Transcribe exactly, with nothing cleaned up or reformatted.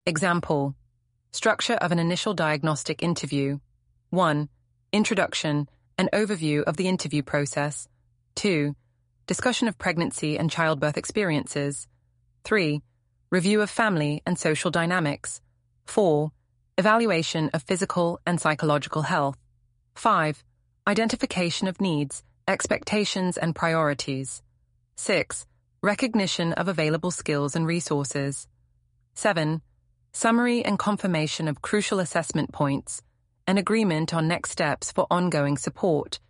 Example: structure of an initial diagnostic interview. one. Introduction, an overview of the interview process. two. Discussion of pregnancy and childbirth experiences. three. Review of family and social dynamics. four. Evaluation of physical and psychological health. five. Identification of needs, expectations and priorities. six. Recognition of available skills and resources. seven. Summary and confirmation of crucial assessment points, and agreement on next steps for ongoing support,